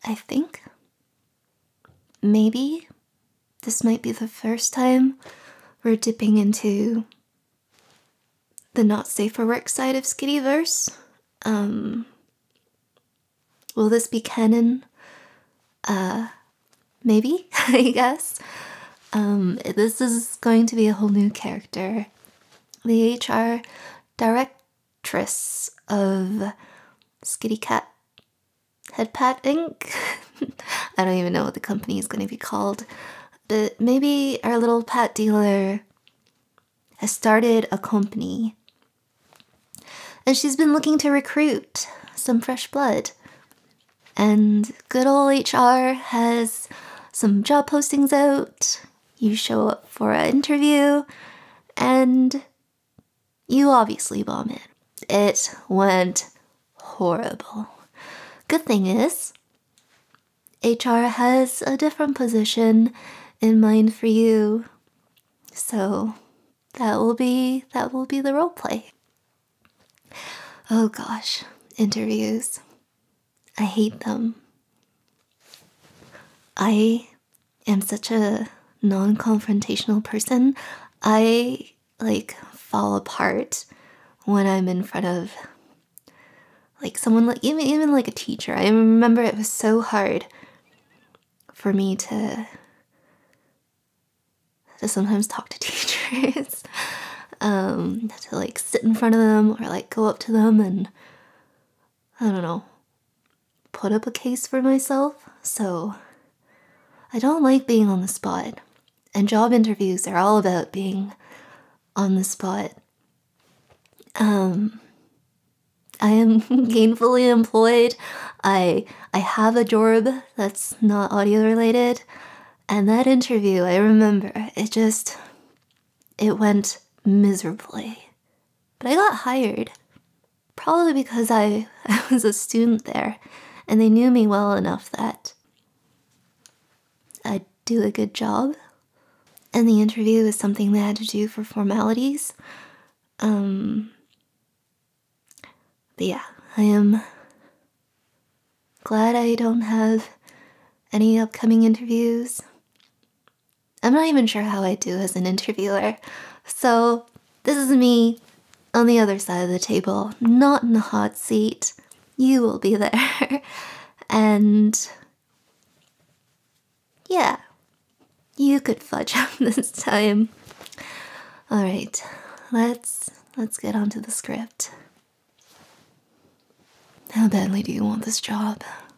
I think maybe this might be the first time we're dipping into the not safe for work side of Skittyverse. Will this be canon? Maybe, I guess. This is going to be a whole new character. The HR directress of Skitty Cat Headpat Inc. I don't even know what the company is going to be called. But maybe our little pat dealer has started a company. And she's been looking to recruit some fresh blood. And good old HR has some job postings out. You show up for an interview, and you obviously bomb it. It went horrible. Good thing is, HR has a different position in mind for you. So that will be the roleplay. Oh gosh, interviews. I hate them. I am such a non-confrontational person. I fall apart when I'm in front of someone even a teacher. I remember it was so hard for me to sometimes talk to teachers, to sit in front of them or go up to them and I don't know, put up a case for myself. So I don't like being on the spot. And job interviews are all about being on the spot. I am gainfully employed. I have a job that's not audio related. And that interview, I remember, it went miserably. But I got hired. Probably because I was a student there. And they knew me well enough that I'd do a good job. And the interview is something they had to do for formalities. But yeah, I am glad I don't have any upcoming interviews. I'm not even sure how I do as an interviewer. So this is me on the other side of the table, not in the hot seat. You will be there. And yeah, you could fudge up this time. All right, let's get on to the script. How badly do you want this job?